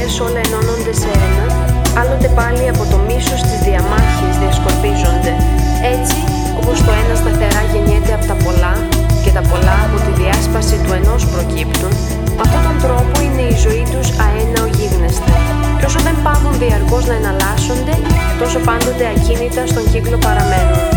στιγμές όλα ενώνονται σε ένα, άλλοτε πάλι από το μίσος της διαμάχης διασκορπίζονται. Έτσι, όπως το ένα σταθερά γεννιέται από τα πολλά και τα πολλά από τη διάσπαση του ενός προκύπτουν, με αυτόν τον τρόπο είναι η ζωή τους αέναο γίγνεσθε. Και όσο δεν πάβουν διαρκώς να εναλλάσσονται, τόσο πάντοτε ακίνητα στον κύκλο παραμένουν.